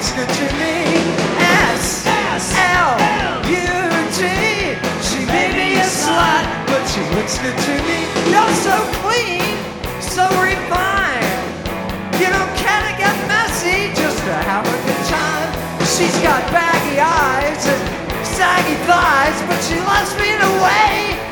looks good to me. S-L-U-T. She may be a slut, but she looks good to me. You're so clean, so refined. You don't care to get messy just to have a good time. She's got baggy eyes and saggy thighs, but she loves me in a way